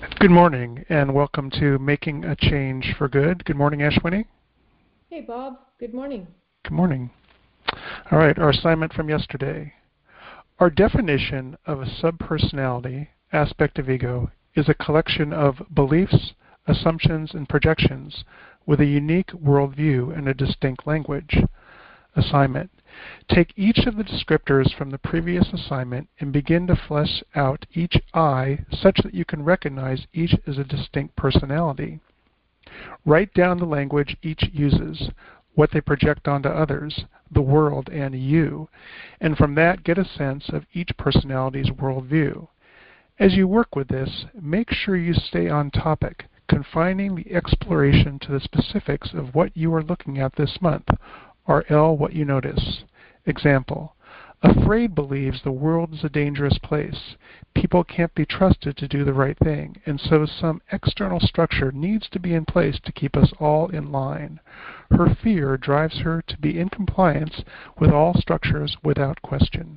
Good morning, and welcome to Making a Change for Good. Good morning, Ashwini. Hey, Bob. Good morning. Good morning. All right, our assignment from yesterday. Our definition of a subpersonality aspect of ego is a collection of beliefs, assumptions, and projections with a unique worldview and a distinct language. Assignment. Take each of the descriptors from the previous assignment and begin to flesh out each I such that you can recognize each as a distinct personality. Write down the language each uses, what they project onto others, the world, and you, and from that get a sense of each personality's worldview. As you work with this, make sure you stay on topic, confining the exploration to the specifics of what you are looking at this month, or L, what you notice. Example, afraid believes the world is a dangerous place. People can't be trusted to do the right thing, and so some external structure needs to be in place to keep us all in line. Her fear drives her to be in compliance with all structures without question.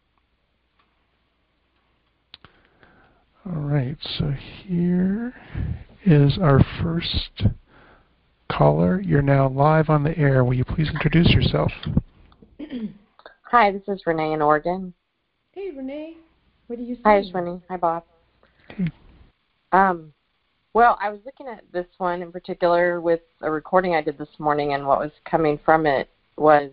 All right, so here is our first caller. You're now live on the air. Will you please introduce yourself? Hi, this is Renee in Oregon. Hey, Renee. What are you saying? Hi, Ashwini. Hi, Bob. Okay. Well, I was looking at this one in particular with a recording I did this morning, and what was coming from it was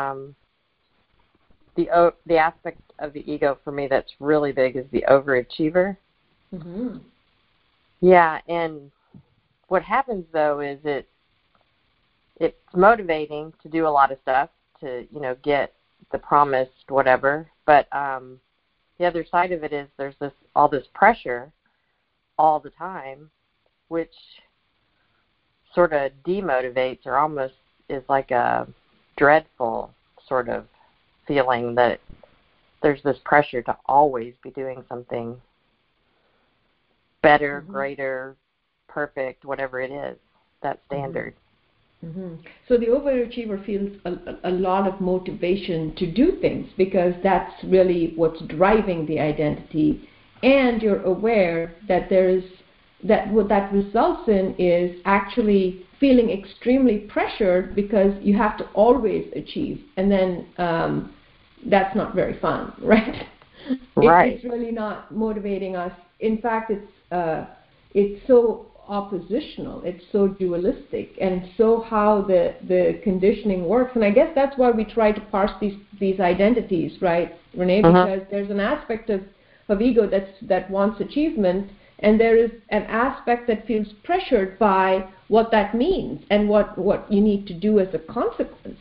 the aspect of the ego for me that's really big is the overachiever. Mm-hmm. Yeah, and what happens though is it's motivating to do a lot of stuff to, get the promised whatever, but the other side of it is there's all this pressure all the time, which sort of demotivates or almost is like a dreadful sort of feeling that there's this pressure to always be doing something better, mm-hmm. greater, perfect, whatever it is, that standard. Mm-hmm. So the overachiever feels a lot of motivation to do things because that's really what's driving the identity, and you're aware that what that results in is actually feeling extremely pressured because you have to always achieve, and then that's not very fun, right? Right. It's really not motivating us. In fact, it's so oppositional, it's so dualistic, and so how the conditioning works. And I guess that's why we try to parse these identities, right, Renee? Because there's an aspect of ego that wants achievement, and there is an aspect that feels pressured by what that means and what you need to do as a consequence.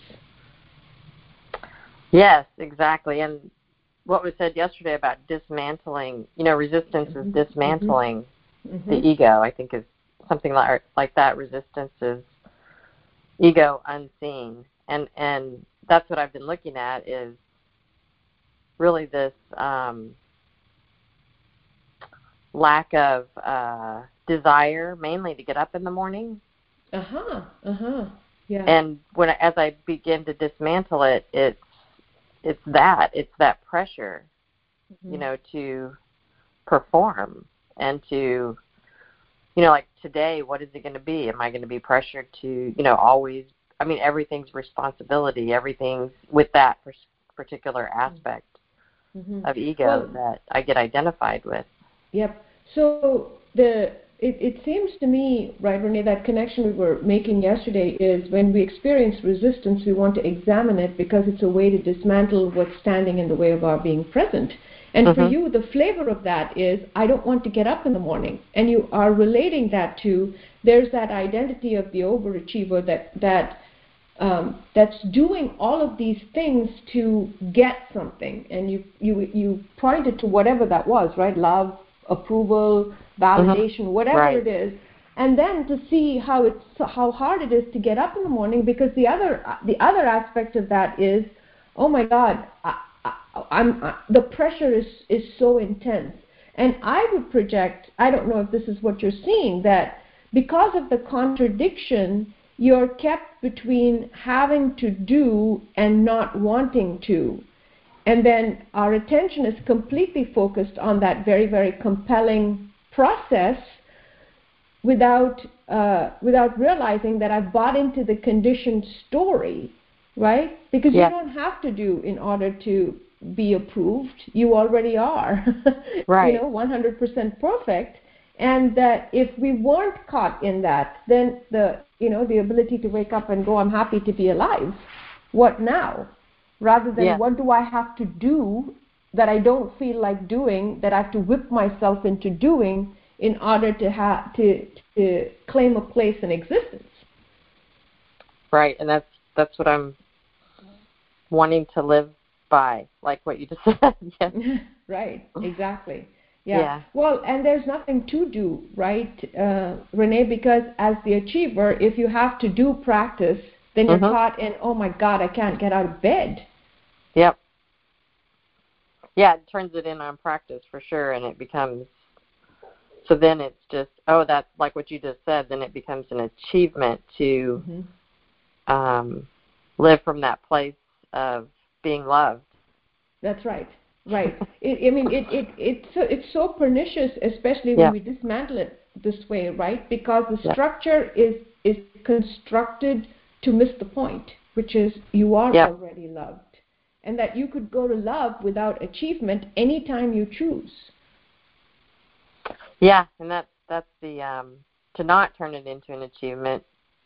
Yes, exactly. And what was said yesterday about dismantling, resistance is dismantling the ego, I think is something like that. Resistance is ego unseen. And that's what I've been looking at is really this lack of desire, mainly to get up in the morning. Yeah. And as I begin to dismantle it, it's that pressure, to perform and to, like today, what is it going to be? Am I going to be pressured to, always, everything's responsibility, everything's with that particular aspect of ego that I get identified with. Yep. So it seems to me, right, Renee, that connection we were making yesterday is when we experience resistance, we want to examine it because it's a way to dismantle what's standing in the way of our being present. And for you, the flavor of that is, I don't want to get up in the morning. And you are relating that to, there's that identity of the overachiever that's doing all of these things to get something. And you pointed to whatever that was, right? Love, approval, validation, whatever it is. And then to see how hard it is to get up in the morning, because the other aspect of that is, oh my God, the pressure is so intense. And I would project, I don't know if this is what you're seeing, that because of the contradiction, you're kept between having to do and not wanting to. And then our attention is completely focused on that very, very compelling process without realizing that I've bought into the conditioned story, right? Because you don't have to do in order to be approved. You already are, right. 100% perfect. And that if we weren't caught in that, then the ability to wake up and go, I'm happy to be alive. What now? Rather than what do I have to do that I don't feel like doing, that I have to whip myself into doing in order to claim a place in existence. Right, and that's what I'm wanting to live by, like what you just said. Yes. Right, exactly. Yeah. Well, and there's nothing to do, right, Renee, because as the achiever, if you have to do practice, then you're caught in, oh my God, I can't get out of bed. Yep. Yeah, it turns it in on practice for sure, and it becomes, so then it's just, that's like what you just said, then it becomes an achievement to live from that place of being loved. That's right. Right. It's so pernicious, especially when we dismantle it this way, right? Because the structure is constructed to miss the point, which is you are already loved. And that you could go to love without achievement anytime you choose. Yeah, and that's the to not turn it into an achievement,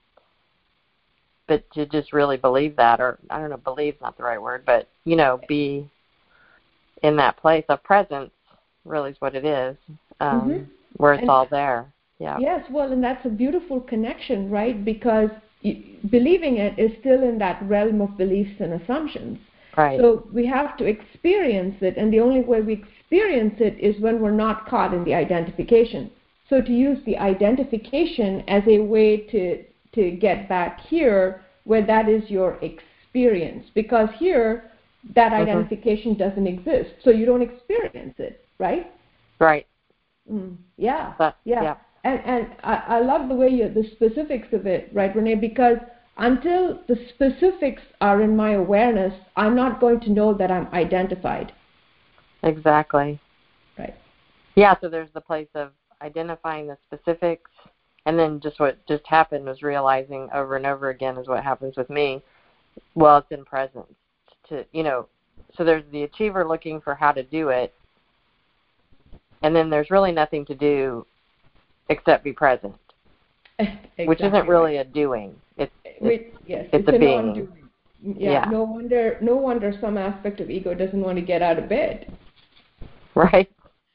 but to just really believe that, or I don't know, believe's not the right word, but be in that place of presence, really is what it is, where it's all there. Yeah. Yes, well, and that's a beautiful connection, right? Because believing it is still in that realm of beliefs and assumptions. Right. So we have to experience it, and the only way we experience it is when we're not caught in the identification. So to use the identification as a way to get back here, where that is your experience, because here that identification doesn't exist, so you don't experience it, right? Right. Yeah. And I love the way the specifics of it, right, Renee? Because until the specifics are in my awareness, I'm not going to know that I'm identified. Exactly. Right. Yeah, so there's the place of identifying the specifics, and then just what just happened was realizing over and over again is what happens with me. Well, it's in presence. So there's the achiever looking for how to do it, and then there's really nothing to do except be present. Exactly, which isn't really a doing. It's a being. Non-doing. Yeah. No wonder some aspect of ego doesn't want to get out of bed. Right.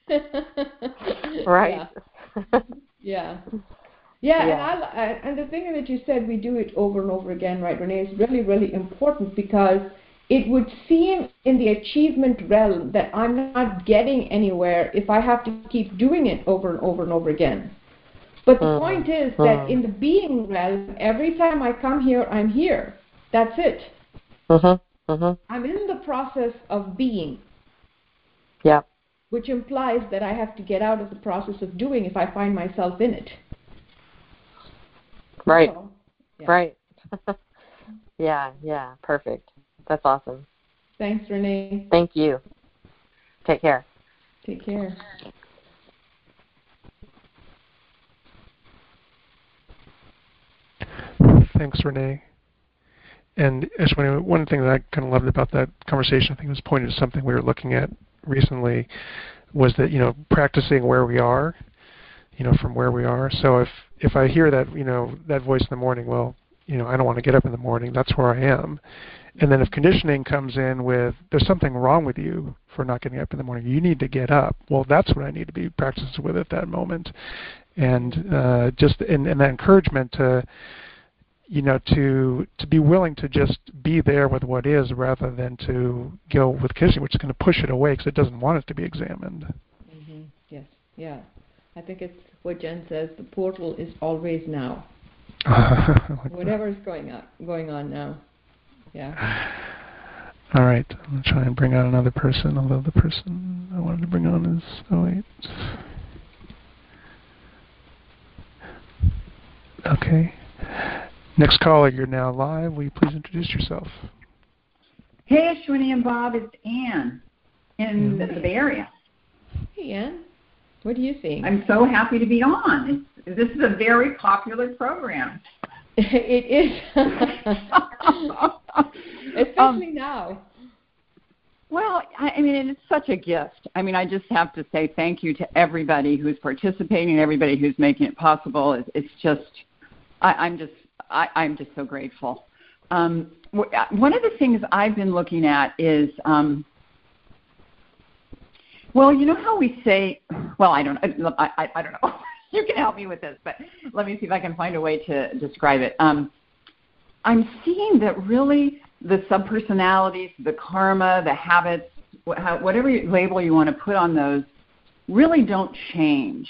Right. Yeah. And the thing that you said, we do it over and over again, right, Renee, is really, really important, because it would seem in the achievement realm that I'm not getting anywhere if I have to keep doing it over and over and over again. But the point is that in the being realm, every time I come here, I'm here. That's it. I'm in the process of being. Yeah. Which implies that I have to get out of the process of doing if I find myself in it. Right. Right. Yeah. Perfect. That's awesome. Thanks, Renee. Thank you. Take care. Take care. Thanks, Renee. And Ashwini, one thing that I kind of loved about that conversation, I think it was pointed to something we were looking at recently, was that, practicing where we are, from where we are. So if I hear that, that voice in the morning, well, I don't want to get up in the morning, that's where I am. And then if conditioning comes in with, there's something wrong with you for not getting up in the morning, you need to get up. Well, that's what I need to be practicing with at that moment. And just in that encouragement to be willing to just be there with what is, rather than to go with conditioning, which is going to push it away because it doesn't want it to be examined. Yes. Yeah. I think it's what Jen says, the portal is always now. Whatever is going on now. Yeah. All right. I'm going to try and bring on another person, although the person I wanted to bring on is 08. Okay. Next caller, you're now live. Will you please introduce yourself? Hey, Ashwini and Bob, it's Ann in the Bay Area. Hey, Ann. What do you think? I'm so happy to be on. This is a very popular program. It is. Especially now. Well, I mean, it's such a gift. I mean, I just have to say thank you to everybody who's participating, everybody who's making it possible. It's just, I'm just so grateful. One of the things I've been looking at is, well, you know how we say, well, I don't know. You can help me with this, but let me see if I can find a way to describe it. I'm seeing that really the subpersonalities, the karma, the habits, whatever label you want to put on those, really don't change.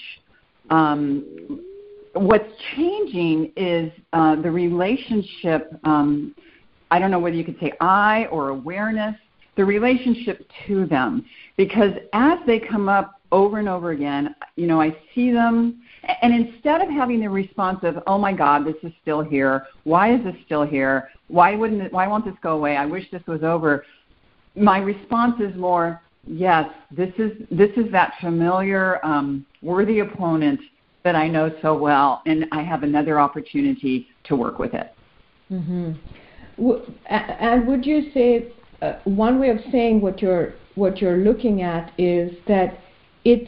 What's changing is the relationship, I don't know whether you could say I or awareness, the relationship to them. Because as they come up over and over again, you know, I see them, and instead of having the response of, oh my God, this is still here, why is this still here, why won't this go away, I wish this was over, my response is more, yes, this is that familiar, worthy opponent that I know so well, and I have another opportunity to work with it. Mm-hmm. And would you say one way of saying what you're looking at is that it's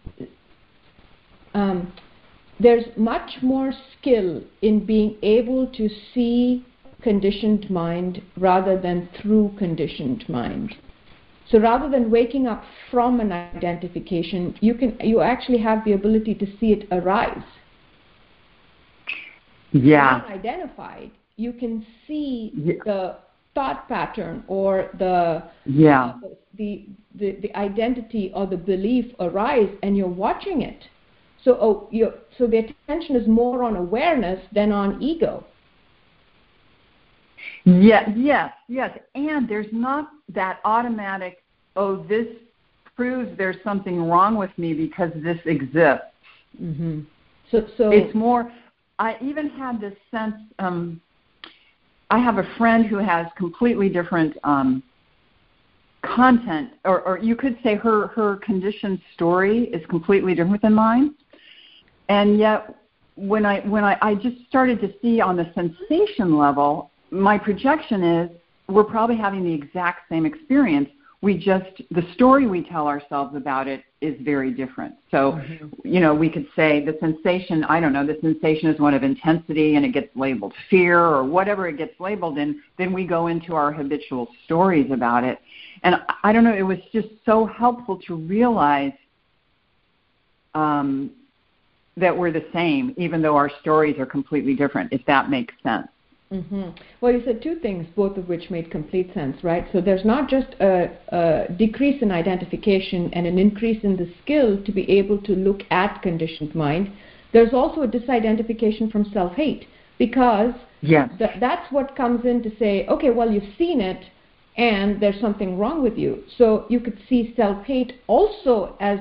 there's much more skill in being able to see conditioned mind rather than through conditioned mind. So rather than waking up from an identification, you actually have the ability to see it arise. Yeah. When identified, you can see the thought pattern or the identity or the belief arise, and you're watching it. So the attention is more on awareness than on ego. Yes. And there's not that automatic, oh, this proves there's something wrong with me because this exists. Mm-hmm. So it's more, I even had this sense, I have a friend who has completely different content, or you could say her conditioned story is completely different than mine. And yet, when I just started to see on the sensation level, my projection is we're probably having the exact same experience. The story we tell ourselves about it is very different. So, you know, we could say the sensation, I don't know, the sensation is one of intensity and it gets labeled fear or whatever it gets labeled, and then we go into our habitual stories about it. And I don't know, it was just so helpful to realize that we're the same, even though our stories are completely different, if that makes sense. Mm-hmm. Well, you said two things, both of which made complete sense, right? So there's not just a decrease in identification and an increase in the skill to be able to look at conditioned mind. There's also a disidentification from self-hate, because that's what comes in to say, okay, well, you've seen it, and there's something wrong with you. So you could see self-hate also as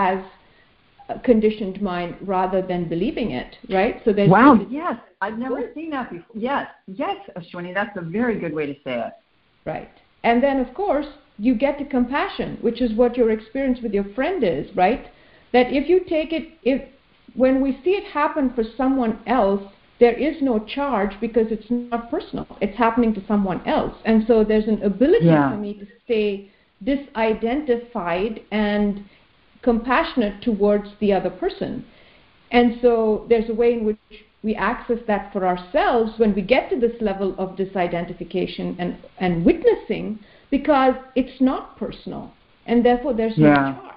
conditioned mind rather than believing it, right? So there's yes, I've never seen that before. Yes, Ashwini, that's a very good way to say it. Right. And then, of course, you get to compassion, which is what your experience with your friend is, right? That if you take it, when we see it happen for someone else, there is no charge because it's not personal. It's happening to someone else. And so there's an ability for me to stay disidentified and compassionate towards the other person. And so there's a way in which we access that for ourselves when we get to this level of disidentification and witnessing, because it's not personal, and therefore there's no charge.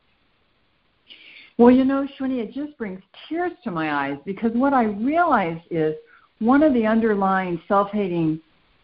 Well, you know, Ashwini, it just brings tears to my eyes, because what I realize is one of the underlying self-hating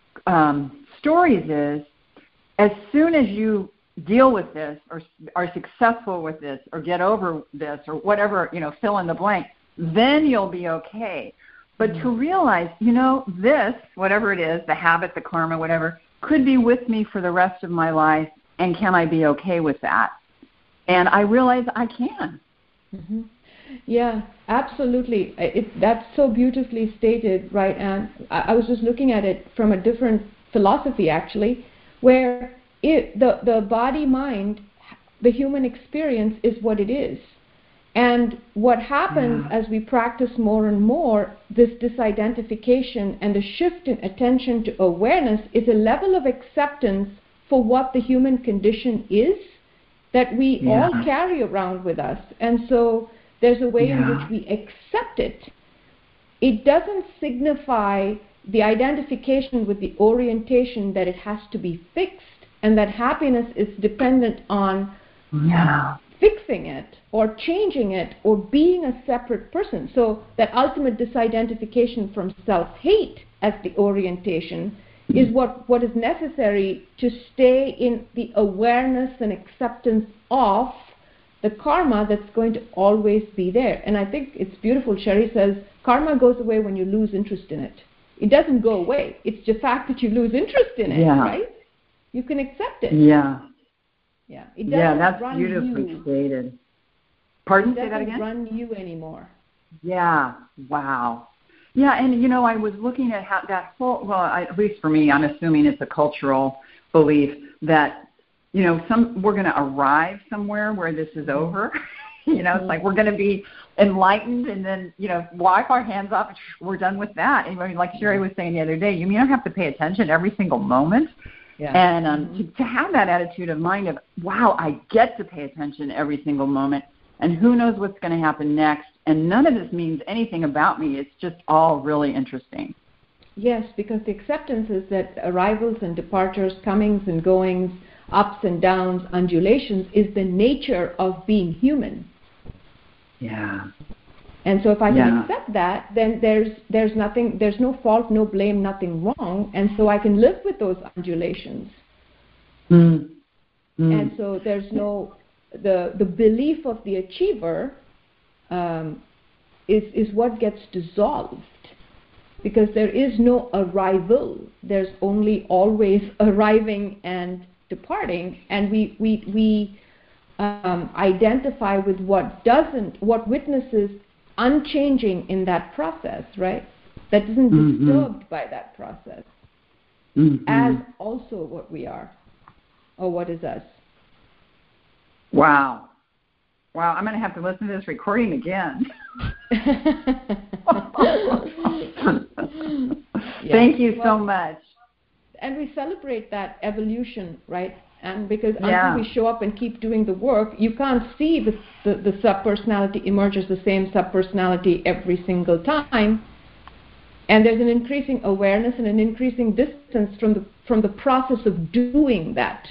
stories is, as soon as you deal with this or are successful with this or get over this or whatever, you know, fill in the blank, then you'll be okay. But to realize, you know, this, whatever it is, the habit, the karma, whatever, could be with me for the rest of my life, and can I be okay with that? And I realize I can. Mm-hmm. Yeah, absolutely. That's so beautifully stated, right? And I was just looking at it from a different philosophy, actually, where the body-mind, the human experience is what it is. And what happens as we practice more and more, this disidentification and the shift in attention to awareness is a level of acceptance for what the human condition is that we all carry around with us. And so there's a way in which we accept it. It doesn't signify the identification with the orientation that it has to be fixed and that happiness is dependent on fixing it or changing it or being a separate person. So that ultimate disidentification from self-hate as the orientation is what is necessary to stay in the awareness and acceptance of the karma that's going to always be there. And I think it's beautiful. Sherry says, karma goes away when you lose interest in it. It doesn't go away. It's the fact that you lose interest in it, right? You can accept it. Yeah. Yeah. It doesn't that's run beautifully you. stated. Pardon? It Say that again? doesn't run you anymore. Yeah. Wow. Yeah, and you know, I was looking at how that whole, at least for me, I'm assuming it's a cultural belief that, you know, we're going to arrive somewhere where this is over. You know, it's like we're going to be enlightened and then, you know, wipe our hands off and we're done with that. And I mean, like Sherry was saying the other day, you don't have to pay attention every single moment. Yeah. And to have that attitude of mind of, wow, I get to pay attention every single moment, and who knows what's going to happen next, and none of this means anything about me. It's just all really interesting. Yes, because the acceptance is that arrivals and departures, comings and goings, ups and downs, undulations is the nature of being human. Yeah. And so if I can accept that, then there's nothing, there's no fault, no blame, nothing wrong, and so I can live with those undulations. And so there's no, the belief of the achiever is what gets dissolved, because there is no arrival. There's only always arriving and departing, and we identify with what witnesses unchanging in that process, right? That isn't disturbed by that process, as also what we are, or what is us. Wow. Wow, I'm going to have to listen to this recording again. Thank you so much. And we celebrate that evolution, right? And because until we show up and keep doing the work, you can't see the sub-personality emerge as the same sub-personality every single time. And there's an increasing awareness and an increasing distance from the process of doing that.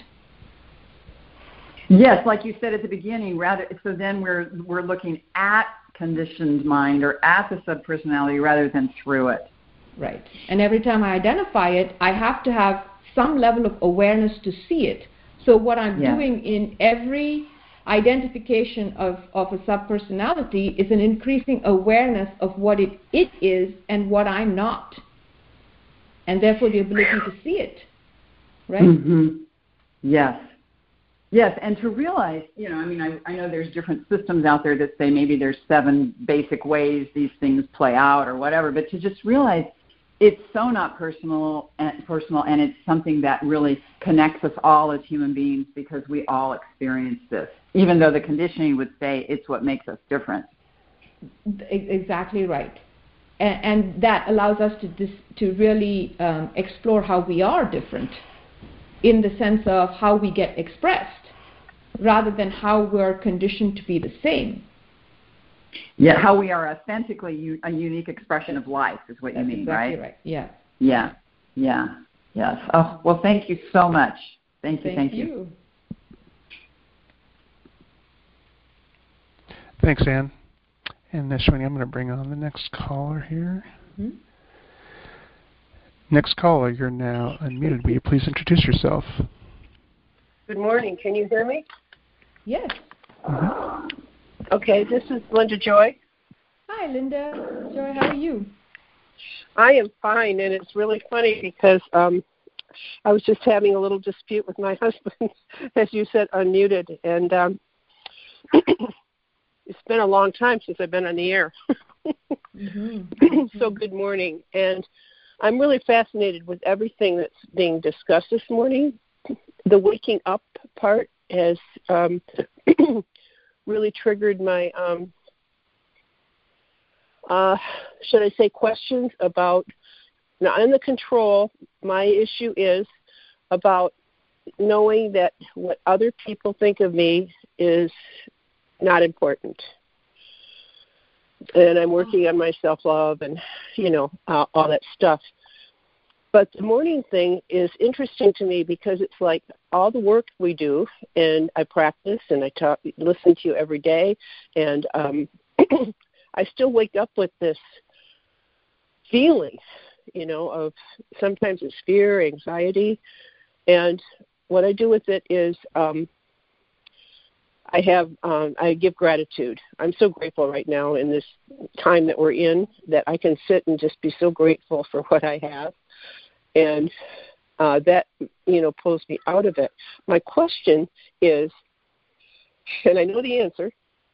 Yes, like you said at the beginning, so then we're looking at conditioned mind or at the sub-personality rather than through it. Right. And every time I identify it, I have to have some level of awareness to see it. So what I'm doing in every identification of a sub-personality is an increasing awareness of what it is and what I'm not. And therefore the ability to see it. Right? Yes. Yes, and to realize, you know, I mean, I know there's different systems out there that say maybe there's 7 basic ways these things play out or whatever, but to just realize it's so not personal, and it's something that really connects us all as human beings because we all experience this, even though the conditioning would say it's what makes us different. Exactly right. And that allows us to really explore how we are different in the sense of how we get expressed, rather than how we're conditioned to be the same. Yeah, how we are authentically a unique expression of life is what you mean, exactly right? Yeah. Yeah. Yes. Oh, well, thank you so much. Thank you. Thanks, Anne. And Shwini, I'm going to bring on the next caller here. Next caller, you're now unmuted. Will you please introduce yourself? Good morning. Can you hear me? Yes. Okay, this is Linda Joy. Hi, Linda. Joy, how are you? I am fine, and it's really funny because I was just having a little dispute with my husband, as you said, unmuted, and it's been a long time since I've been on the air. So good morning, and I'm really fascinated with everything that's being discussed this morning. The waking up part is really triggered my, should I say, questions about, now in the control, my issue is about knowing that what other people think of me is not important. And I'm working on my self-love and, all that stuff. But the morning thing is interesting to me because it's like all the work we do, and I practice and I listen to you every day, and I still wake up with this feeling, of sometimes it's fear, anxiety, and what I do with it is I give gratitude. I'm so grateful right now in this time that we're in that I can sit and just be so grateful for what I have. And that, pulls me out of it. My question is, and I know the answer,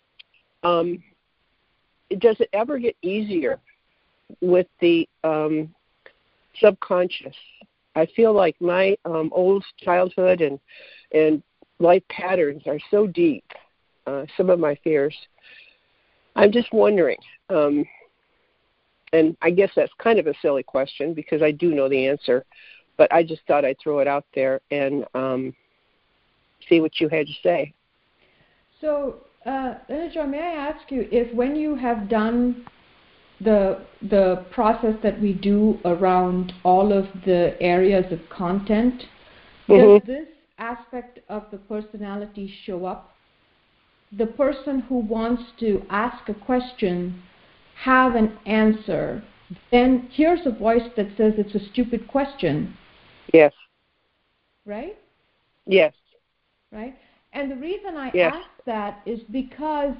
does it ever get easier with the subconscious? I feel like my old childhood and life patterns are so deep, some of my fears. I'm just wondering, and I guess that's kind of a silly question because I do know the answer, but I just thought I'd throw it out there and see what you had to say. So, Lenajoy, may I ask you if when you have done the process that we do around all of the areas of content, does this aspect of the personality show up? The person who wants to ask a question, have an answer, then here's a voice that says it's a stupid question. Yes. Right? Yes. Right? And the reason I ask that is because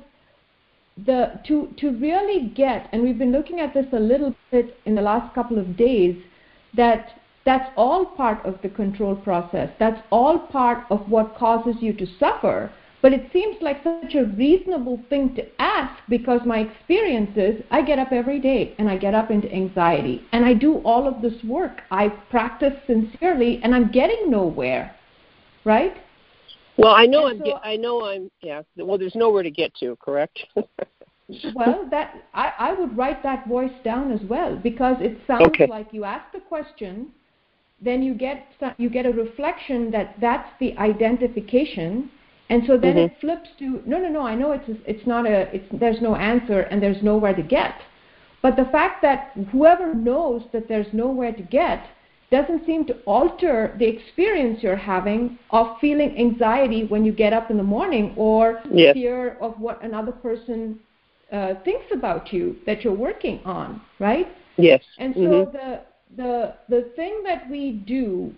to really get, and we've been looking at this a little bit in the last couple of days, that's all part of the control process. That's all part of what causes you to suffer. But it seems like such a reasonable thing to ask because my experience is I get up every day and I get up into anxiety and I do all of this work. I practice sincerely and I'm getting nowhere, right? Well, I know well, there's nowhere to get to, correct? Well, that I would write that voice down as well because it sounds like you ask the question, then you get a reflection that's the identification. And so then it flips to, no, I know there's no answer and there's nowhere to get. But the fact that whoever knows that there's nowhere to get doesn't seem to alter the experience you're having of feeling anxiety when you get up in the morning or fear of what another person thinks about you that you're working on, right? Yes. And so the thing that we do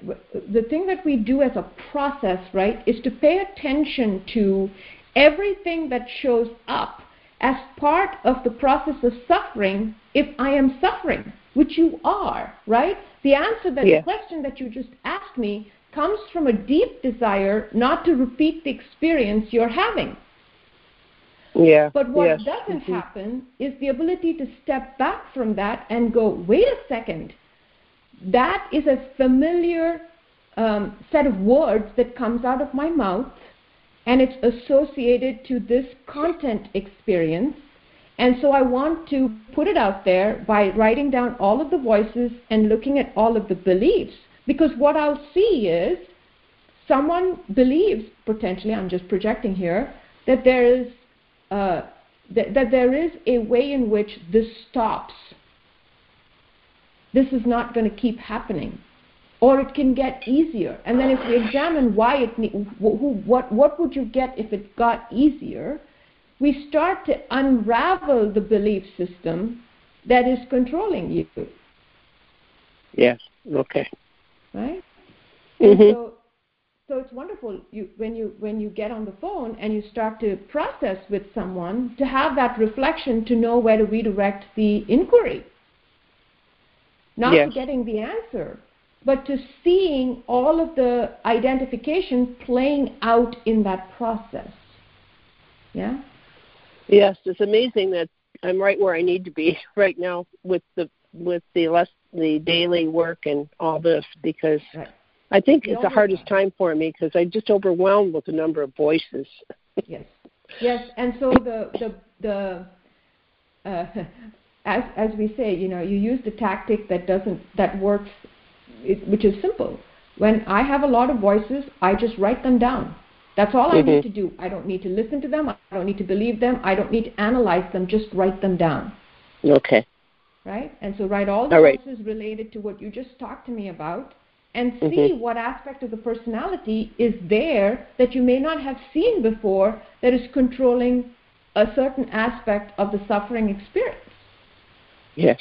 as a process, right, is to pay attention to everything that shows up as part of the process of suffering if I am suffering, which you are, right? The answer that the question that you just asked me comes from a deep desire not to repeat the experience you're having. Yeah. But what doesn't happen is the ability to step back from that and go, wait a second, that is a familiar set of words that comes out of my mouth, and it's associated to this content experience. And so I want to put it out there by writing down all of the voices and looking at all of the beliefs. Because what I'll see is someone believes, potentially, I'm just projecting here, that there is a way in which this stops. This is not going to keep happening. Or it can get easier. And then if we examine why what would you get if it got easier, we start to unravel the belief system that is controlling you. Yes. Okay. Right? And so it's wonderful when you get on the phone and you start to process with someone to have that reflection to know where to redirect the inquiry. Not to getting the answer, but to seeing all of the identification playing out in that process. Yeah? Yes, it's amazing that I'm right where I need to be right now with the daily work and all this because I think it's the hardest time for me because I'm just overwhelmed with the number of voices. Yes. Yes, and so as we say, you use the tactic that works, which is simple. When I have a lot of voices, I just write them down. That's all I need to do. I don't need to listen to them. I don't need to believe them. I don't need to analyze them. Just write them down. Okay. Right? And so write all the voices related to what you just talked to me about, and see what aspect of the personality is there that you may not have seen before that is controlling a certain aspect of the suffering experience. Yes.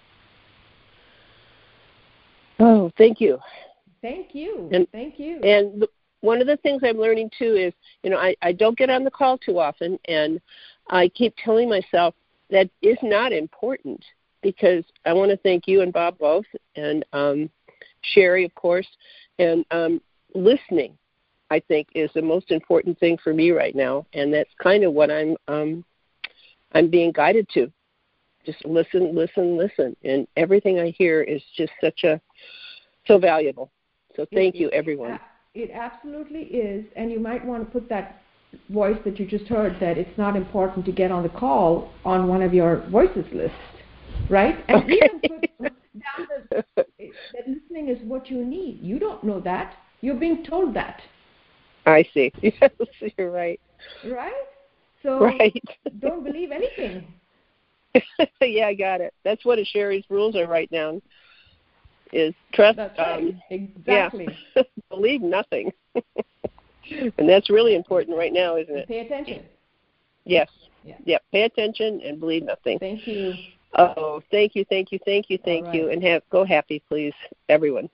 Oh, thank you. Thank you. Thank you. And one of the things I'm learning, too, is, I don't get on the call too often, and I keep telling myself that is not important, because I want to thank you and Bob both, and Sherry, of course, and listening, I think, is the most important thing for me right now, and that's kind of what I'm being guided to. Just listen, and everything I hear is just so valuable. So thank you, everyone. It absolutely is, and you might want to put that voice that you just heard, that it's not important to get on the call, on one of your voices list, right? And even put down that listening is what you need. You don't know that. You're being told that. I see. Yes, you're right. Right? So don't believe anything. Yeah, I got it. That's what Sherry's rules are right now. Is trust. That's right. Exactly. Yeah. Believe nothing. And that's really important right now, isn't it? Pay attention. Yes. Yeah. Yep. Pay attention and believe nothing. Thank you. Oh, thank you. And go happy, please, everyone.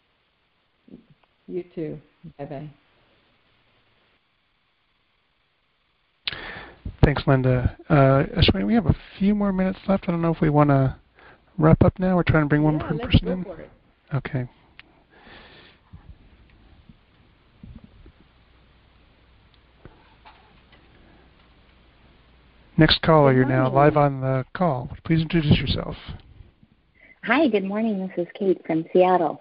You too. Bye-bye. Thanks, Linda. Ashwini, we have a few more minutes left. I don't know if we want to wrap up now. We're trying to bring one more person in. For it. Okay. Next caller, you're now live on the call. Please introduce yourself. Hi, good morning. This is Kate from Seattle.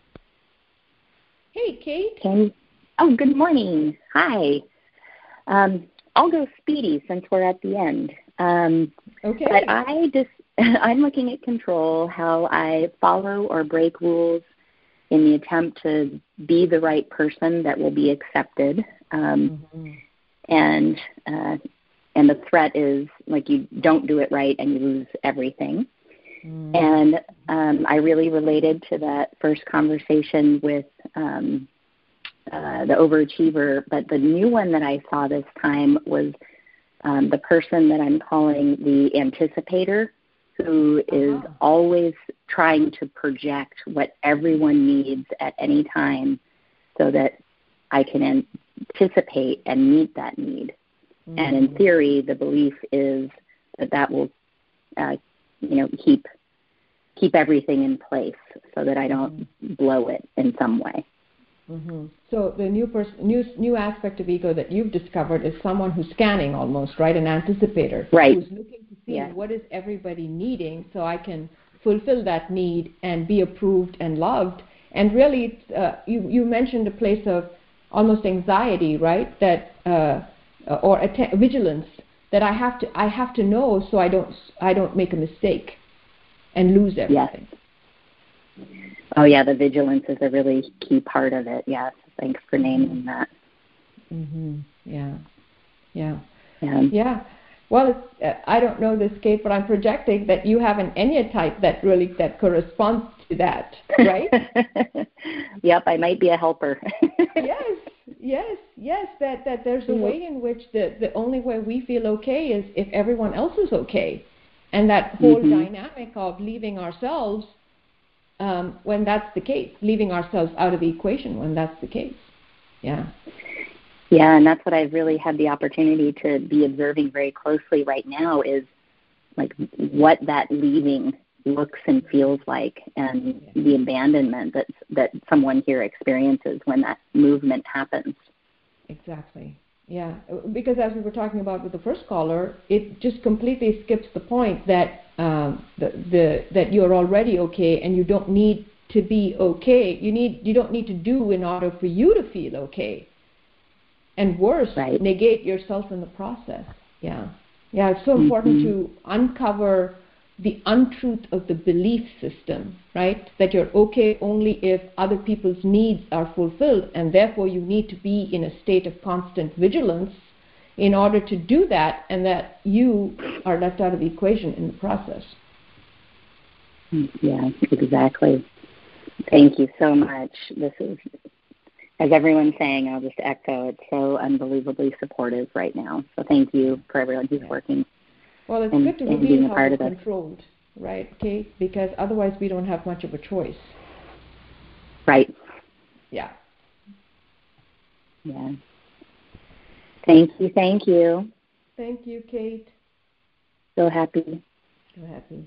Hey, Kate. Good morning. Hi. I'll go speedy since we're at the end. Okay. But I'm looking at control, how I follow or break rules in the attempt to be the right person that will be accepted. And the threat is, like, you don't do it right and you lose everything. And I really related to that first conversation with the overachiever, but the new one that I saw this time was the person that I'm calling the anticipator, who is always trying to project what everyone needs at any time so that I can anticipate and meet that need. And in theory, the belief is that will, keep everything in place so that I don't blow it in some way. So the new aspect of ego that you've discovered is someone who's scanning almost, right? An anticipator. Right. Who's looking to see what is everybody needing so I can fulfill that need and be approved and loved. And really, you mentioned a place of almost anxiety, right? That or vigilance, that I have to know so I don't make a mistake and lose everything. Yes. Oh yeah, the vigilance is a really key part of it. Yes, thanks for naming that. Yeah. Well, I don't know this, Kate, but I'm projecting that you have an Enneatype that corresponds to that, right? Yep, I might be a helper. Yes. That there's a way in which the only way we feel okay is if everyone else is okay, and that whole dynamic of leaving ourselves when that's the case, leaving ourselves out of the equation when that's the case. Yeah. Yeah, and that's what I've really had the opportunity to be observing very closely right now, is like what that leaving looks and feels like, and the abandonment that someone here experiences when that movement happens. Exactly. Yeah, because as we were talking about with the first caller, it just completely skips the point that that you're already okay, and you don't need to be okay. You don't need to do in order for you to feel okay. and worse, Right. negate yourself in the process. Yeah. Yeah, it's so important to uncover the untruth of the belief system, right? That you're okay only if other people's needs are fulfilled, and therefore you need to be in a state of constant vigilance in order to do that, and that you are left out of the equation in the process. Yeah, exactly. Thank you so much. This is, as everyone's saying, I'll just echo, it's so unbelievably supportive right now. So thank you for everyone who's working. Well, it's good to reveal how we're controlled, right, Kate? Because otherwise we don't have much of a choice. Right. Yeah. Yeah. Thank you, thank you. Thank you, Kate. So happy. So happy.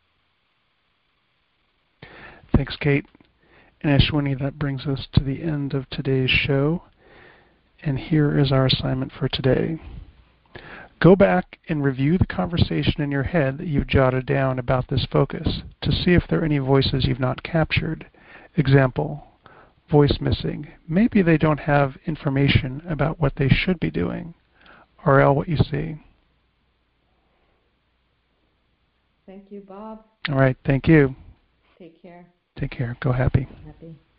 Thanks, Kate. And Ashwini, that brings us to the end of today's show. And here is our assignment for today. Go back and review the conversation in your head that you've jotted down about this focus to see if there are any voices you've not captured. Example, voice missing. Maybe they don't have information about what they should be doing. RL, what you see. Thank you, Bob. All right, thank you. Take care. Take care. Go happy. Happy.